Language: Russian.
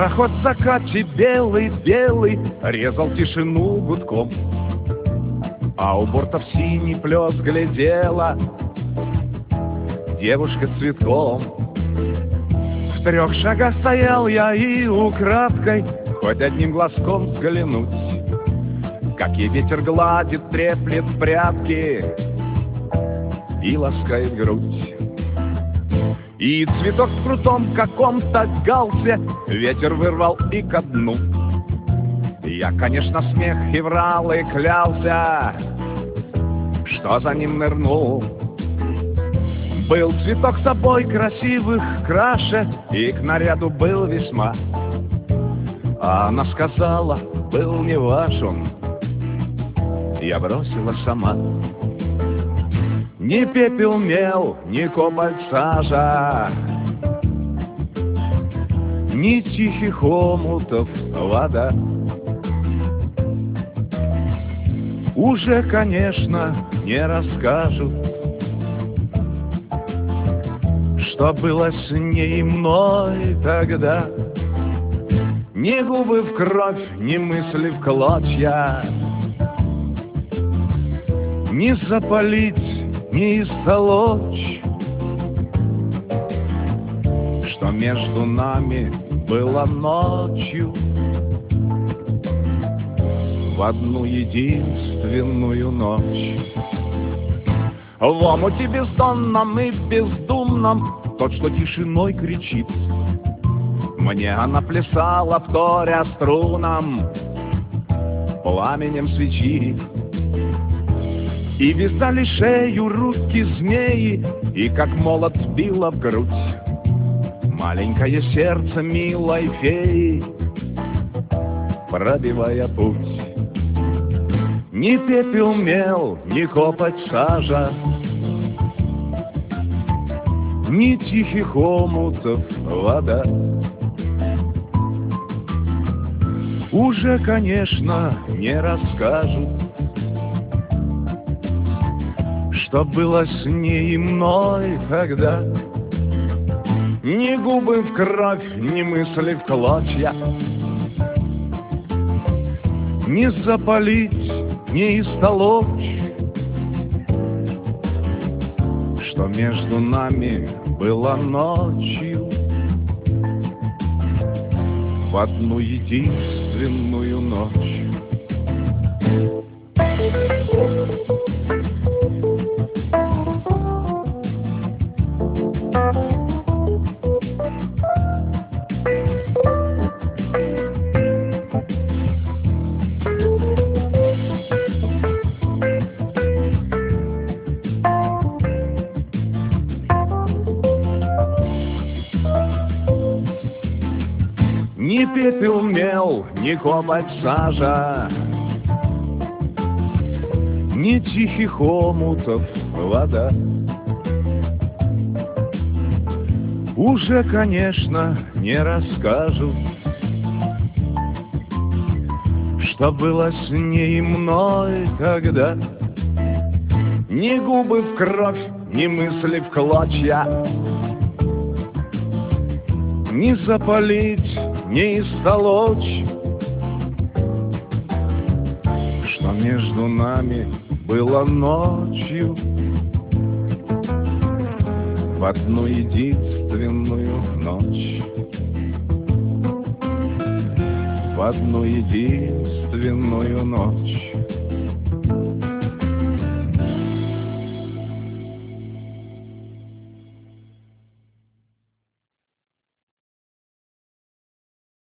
Пароход в закате белый-белый резал тишину гудком, а у бортов синий плес глядела девушка цветком. В 3 шагах стоял я и украдкой хоть одним глазком взглянуть, как ей ветер гладит, треплет прядки и ласкает грудь. И цветок в крутом каком-то галсе ветер вырвал и ко дну. Я, конечно, смех и врал, и клялся, что за ним нырнул. Был цветок собой красивых краше и к наряду был весьма. А она сказала, был не ваш он. Я бросила сама. Ни пепел мел, ни кобальт сажа, ни тихих омутов вода. Уже, конечно, не расскажут, что было с ней и мной тогда. Ни губы в кровь, ни мысли в клочья, ни запалить, ни истолочь, что между нами было ночью в одну единственную ночь. В омуте бездонном и бездумном тот, что тишиной кричит, мне она плясала, вторя струнам, пламенем свечи. И вязали шею руки змеи, и как молот била в грудь маленькое сердце милой феи, пробивая путь. Ни пепел мел, ни копоть сажа, ни тихих омутов вода. Уже, конечно, не расскажут, что было с ней и мной тогда. Ни губы в кровь, ни мысли в клочья, ни запалить, ни истолочь, что между нами было ночью в одну единственную ночь. Ни пепел мел, ни кобальт сажа, ни тихих омутов вода. Уже, конечно, не расскажут, что было с ней и мной тогда. Ни губы в кровь, ни мысли в клочья, ни запалить, ни истолочь, что между нами было ночью в одну единственную ночь, в одну единственную ночь.